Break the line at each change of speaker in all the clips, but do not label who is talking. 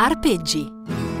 Arpeggi.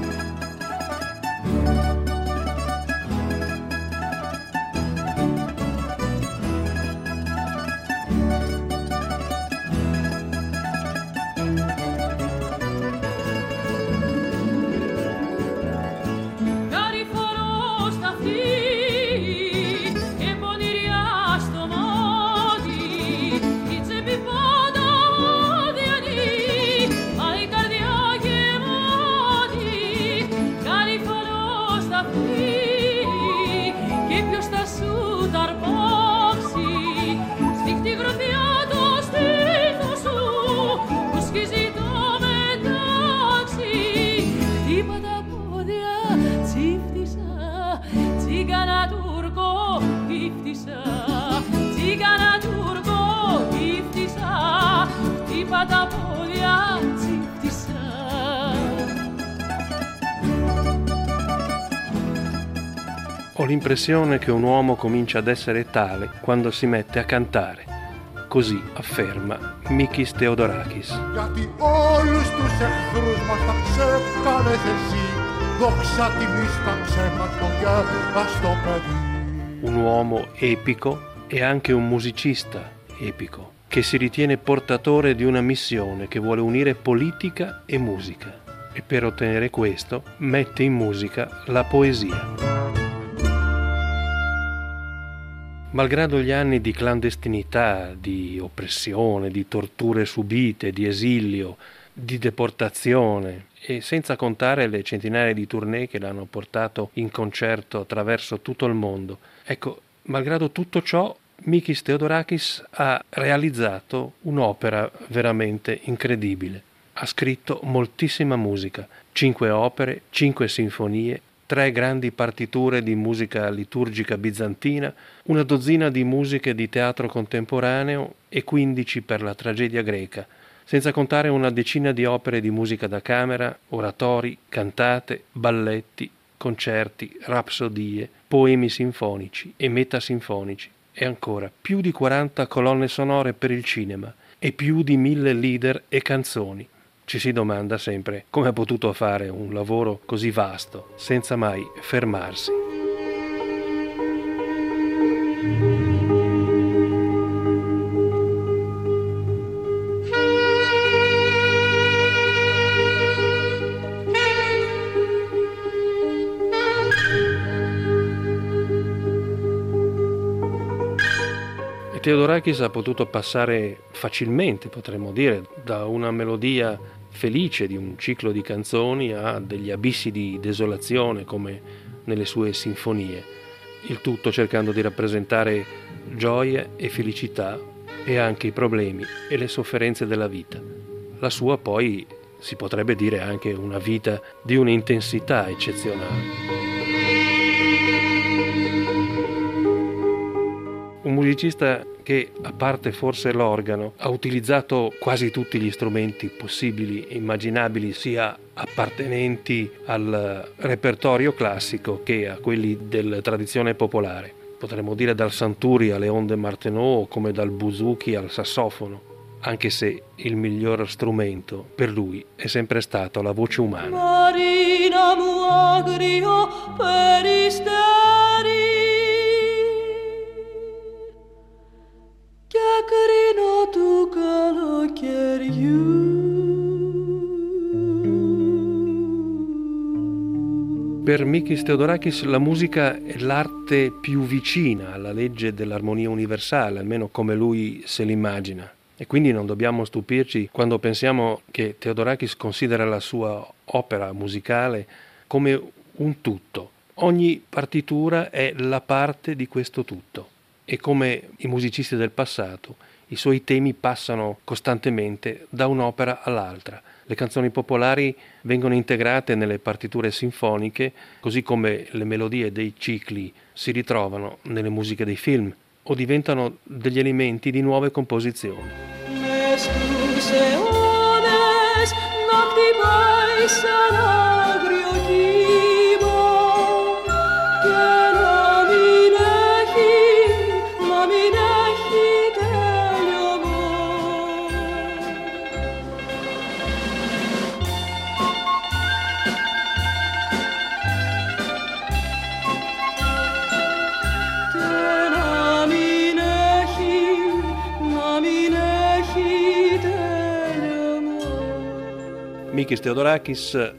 Ho l'impressione che un uomo comincia ad essere tale quando si mette a cantare. Così afferma Mikis Theodorakis.
Γιατί όλους τους εχθρούς μας τα ξέκανες εσύ, δόξα τιμή στα ξέχασμα και στο παιδί.
Un uomo epico e anche un musicista epico, che si ritiene portatore di una missione che vuole unire politica e musica. E per ottenere questo mette in musica la poesia. Malgrado gli anni di clandestinità, di oppressione, di torture subite, di esilio, di deportazione e senza contare le centinaia di tournée che l'hanno portato in concerto attraverso tutto il mondo. Ecco, malgrado tutto ciò, Mikis Theodorakis ha realizzato un'opera veramente incredibile. Ha scritto moltissima musica, 5 opere, 5 sinfonie, 3 grandi partiture di musica liturgica bizantina, una dozzina di musiche di teatro contemporaneo e 15 per la tragedia greca, senza contare una decina di opere di musica da camera, oratori, cantate, balletti, concerti, rapsodie, poemi sinfonici e metasinfonici, e ancora più di 40 colonne sonore per il cinema e più di 1000 lieder e canzoni. Ci si domanda sempre come ha potuto fare un lavoro così vasto senza mai fermarsi. Theodorakis ha potuto passare facilmente, potremmo dire, da una melodia felice di un ciclo di canzoni a degli abissi di desolazione come nelle sue sinfonie, il tutto cercando di rappresentare gioia e felicità e anche i problemi e le sofferenze della vita. La sua poi si potrebbe dire anche una vita di un'intensità eccezionale. Un musicista che, a parte forse l'organo, ha utilizzato quasi tutti gli strumenti possibili e immaginabili, sia appartenenti al repertorio classico che a quelli della tradizione popolare. Potremmo dire dal santuri alle onde martenot, come dal bouzouki al sassofono, anche se il miglior strumento per lui è sempre stato la voce umana.
Marina mu agrio peristeri Chiacchierino tu calocchieriu.
Per Mikis Theodorakis la musica è l'arte più vicina alla legge dell'armonia universale, almeno come lui se l'immagina. E quindi non dobbiamo stupirci quando pensiamo che Theodorakis considera la sua opera musicale come un tutto. Ogni partitura è la parte di questo tutto. E come i musicisti del passato, i suoi temi passano costantemente da un'opera all'altra. Le canzoni popolari vengono integrate nelle partiture sinfoniche, così come le melodie dei cicli si ritrovano nelle musiche dei film o diventano degli elementi di nuove composizioni. Mikis Theodorakis,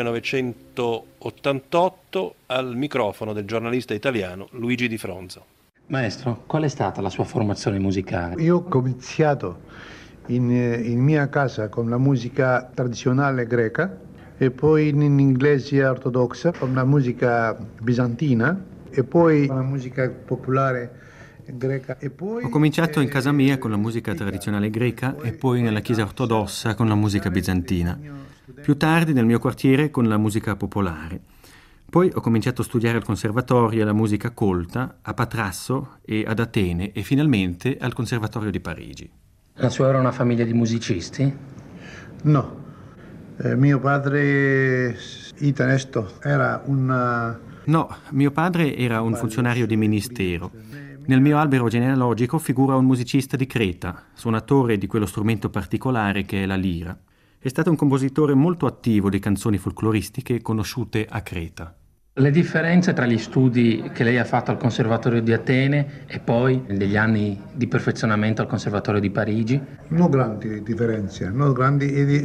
1988, al microfono del giornalista italiano Luigi Di Fronzo.
Maestro, qual è stata la sua formazione musicale?
Io ho cominciato in mia casa con la musica tradizionale greca e poi in inglese ortodossa con la musica bizantina e poi la musica popolare greca. E poi,
ho cominciato in casa mia con la musica tradizionale greca e poi nella chiesa ortodossa con la musica bizantina. Più tardi nel mio quartiere con la musica popolare. Poi ho cominciato a studiare al conservatorio la musica colta a Patrasso e ad Atene e finalmente al Conservatorio di Parigi.
La sua era una famiglia di musicisti?
No, mio padre Itanesto era
No, mio padre era un funzionario di ministero. Nel mio albero genealogico figura un musicista di Creta, suonatore di quello strumento particolare che è la lira. È stato un compositore molto attivo di canzoni folcloristiche conosciute a Creta.
Le differenze tra gli studi che lei ha fatto al Conservatorio di Atene e poi degli anni di perfezionamento al Conservatorio di Parigi?
Non grandi differenze, non grandi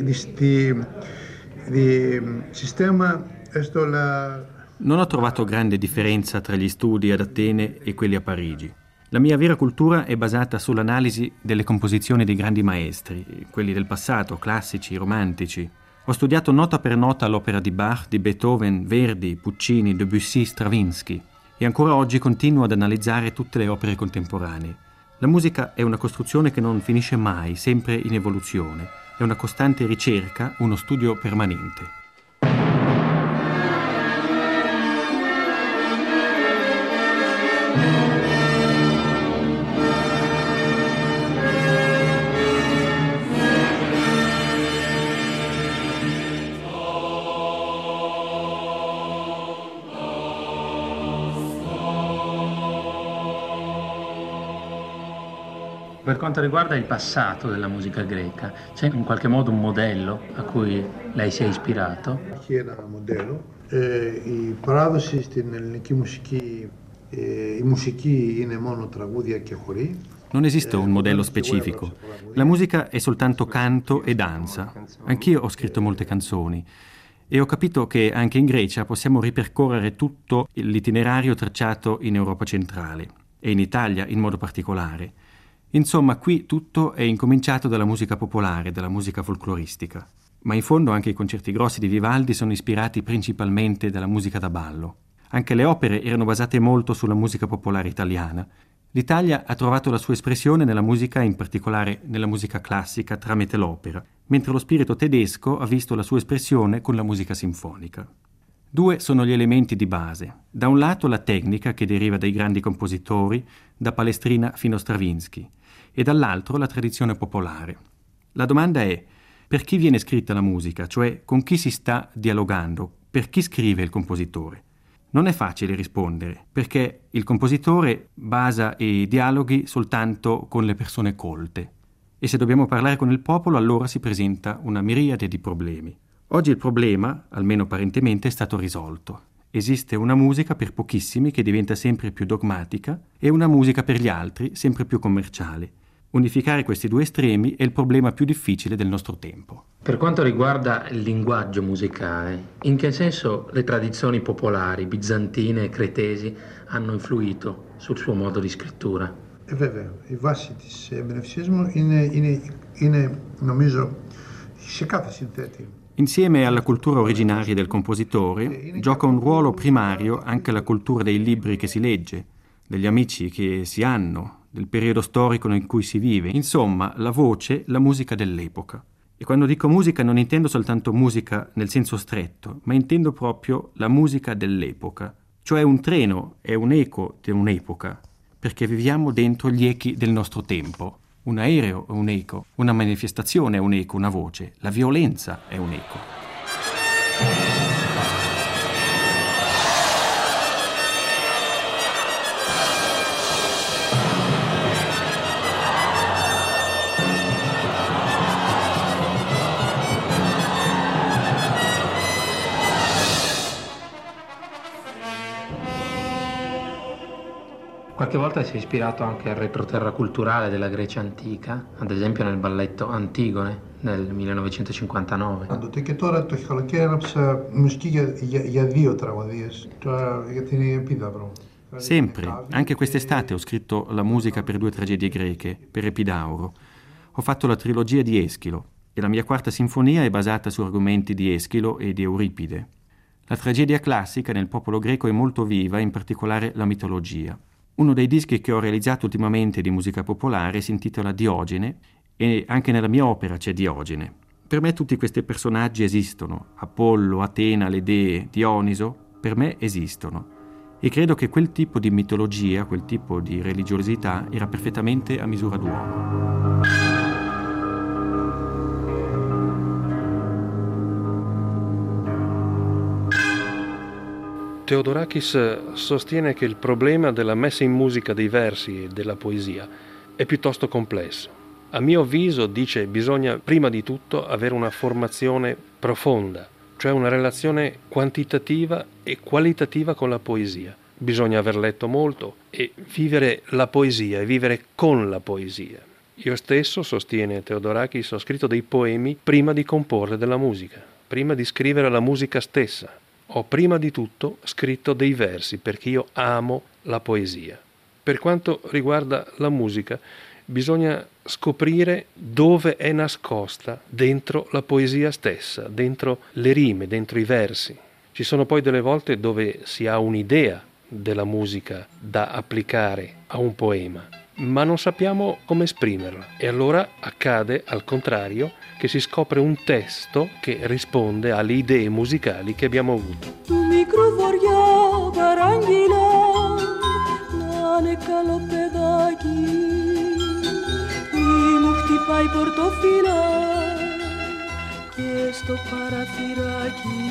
di sistema.
Non ho trovato grande differenza tra gli studi ad Atene e quelli a Parigi. La mia vera cultura è basata sull'analisi delle composizioni dei grandi maestri, quelli del passato, classici, romantici. Ho studiato nota per nota l'opera di Bach, di Beethoven, Verdi, Puccini, Debussy, Stravinsky e ancora oggi continuo ad analizzare tutte le opere contemporanee. La musica è una costruzione che non finisce mai, sempre in evoluzione. È una costante ricerca, uno studio permanente.
Per quanto riguarda il passato della musica greca, c'è in qualche modo un modello a cui lei si è ispirato?
C'è un modello. Η παράδοση στην ελληνική μουσική, η μουσική είναι μόνο τραγούδια και χοροί.
Non esiste un modello specifico. La musica è soltanto canto e danza. Anch'io ho scritto molte canzoni e ho capito che anche in Grecia possiamo ripercorrere tutto l'itinerario tracciato in Europa centrale e in Italia in modo particolare. Insomma, qui tutto è incominciato dalla musica popolare, dalla musica folcloristica. Ma in fondo anche i concerti grossi di Vivaldi sono ispirati principalmente dalla musica da ballo. Anche le opere erano basate molto sulla musica popolare italiana. L'Italia ha trovato la sua espressione nella musica, in particolare nella musica classica, tramite l'opera, mentre lo spirito tedesco ha visto la sua espressione con la musica sinfonica. Due sono gli elementi di base. Da un lato la tecnica che deriva dai grandi compositori, da Palestrina fino a Stravinsky, e dall'altro la tradizione popolare. La domanda è: per chi viene scritta la musica, cioè con chi si sta dialogando, per chi scrive il compositore? Non è facile rispondere, perché il compositore basa i dialoghi soltanto con le persone colte. E se dobbiamo parlare con il popolo, allora si presenta una miriade di problemi. Oggi il problema, almeno apparentemente, è stato risolto. Esiste una musica per pochissimi che diventa sempre più dogmatica e una musica per gli altri sempre più commerciale. Unificare questi due estremi è il problema più difficile del nostro tempo.
Per quanto riguarda il linguaggio musicale, in che senso le tradizioni popolari, bizantine e cretesi, hanno influito sul suo modo di scrittura?
Βέβαια, η βάση της εμπνευσισμού είναι νομίζω σε κάθε συνθέτη.
Insieme alla cultura originaria del compositore, gioca un ruolo primario anche la cultura dei libri che si legge, degli amici che si hanno, del periodo storico in cui si vive, insomma, la voce, la musica dell'epoca. E quando dico musica non intendo soltanto musica nel senso stretto, ma intendo proprio la musica dell'epoca. Cioè un treno è un eco di un'epoca, perché viviamo dentro gli echi del nostro tempo. Un aereo è un eco, una manifestazione è un eco, una voce, la violenza è un eco.
Qualche volta si è ispirato anche al retroterra culturale della Grecia antica, ad esempio nel balletto Antigone del 1959.
Και τώρα το καλοκαίρι έγραψα μουσική για 2 τραγωδίες, τώρα για την Επίδαυρο.
Sempre, anche quest'estate ho scritto la musica per 2 tragedie greche, per Epidauro. Ho fatto la trilogia di Eschilo e la mia 4ª sinfonia è basata su argomenti di Eschilo e di Euripide. La tragedia classica nel popolo greco è molto viva, in particolare la mitologia. Uno dei dischi che ho realizzato ultimamente di musica popolare si intitola Diogene e anche nella mia opera c'è Diogene. Per me tutti questi personaggi esistono, Apollo, Atena, le dee, Dioniso, per me esistono. E credo che quel tipo di mitologia, quel tipo di religiosità era perfettamente a misura d'uomo.
Theodorakis sostiene che il problema della messa in musica dei versi e della poesia è piuttosto complesso. A mio avviso, dice, bisogna prima di tutto avere una formazione profonda, cioè una relazione quantitativa e qualitativa con la poesia. Bisogna aver letto molto e vivere la poesia e vivere con la poesia. Io stesso, sostiene Theodorakis, ho scritto dei poemi prima di comporre della musica, prima di scrivere la musica stessa. Ho prima di tutto scritto dei versi perché io amo la poesia. Per quanto riguarda la musica, bisogna scoprire dove è nascosta dentro la poesia stessa, dentro le rime, dentro i versi. Ci sono poi delle volte dove si ha un'idea della musica da applicare a un poema, ma non sappiamo come esprimerla. E allora accade, al contrario, che si scopre un testo che risponde alle idee musicali che abbiamo avuto.
Του μικρού βοριά παράγγειλα να είναι καλό παιδάκι, μη μου χτυπάει πορτοφύλλα και στο παραθυράκι.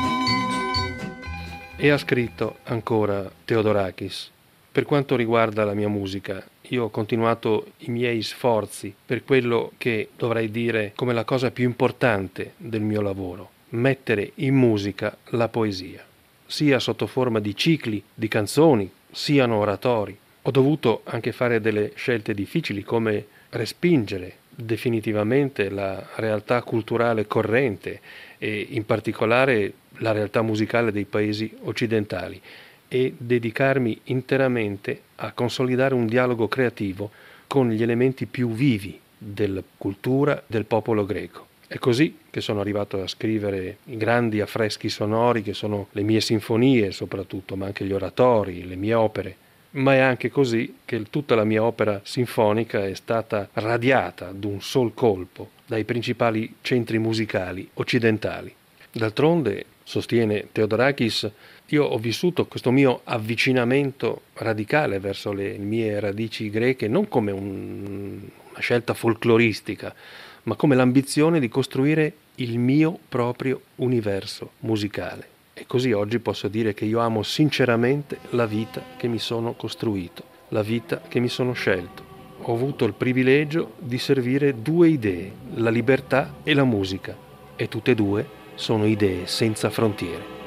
E ha scritto ancora Theodorakis: per quanto riguarda la mia musica, io ho continuato i miei sforzi per quello che dovrei dire come la cosa più importante del mio lavoro, mettere in musica la poesia, sia sotto forma di cicli, di canzoni, siano oratori. Ho dovuto anche fare delle scelte difficili, come respingere definitivamente la realtà culturale corrente e in particolare la realtà musicale dei paesi occidentali, e dedicarmi interamente a consolidare un dialogo creativo con gli elementi più vivi della cultura del popolo greco. È così che sono arrivato a scrivere i grandi affreschi sonori che sono le mie sinfonie soprattutto, ma anche gli oratori, le mie opere. Ma è anche così che tutta la mia opera sinfonica è stata radiata d'un sol colpo dai principali centri musicali occidentali. D'altronde, sostiene Theodorakis, io ho vissuto questo mio avvicinamento radicale verso le mie radici greche non come una scelta folcloristica, ma come l'ambizione di costruire il mio proprio universo musicale. E così oggi posso dire che io amo sinceramente la vita che mi sono costruito, la vita che mi sono scelto. Ho avuto il privilegio di servire 2 idee, la libertà e la musica, e tutte e 2 sono idee senza frontiere.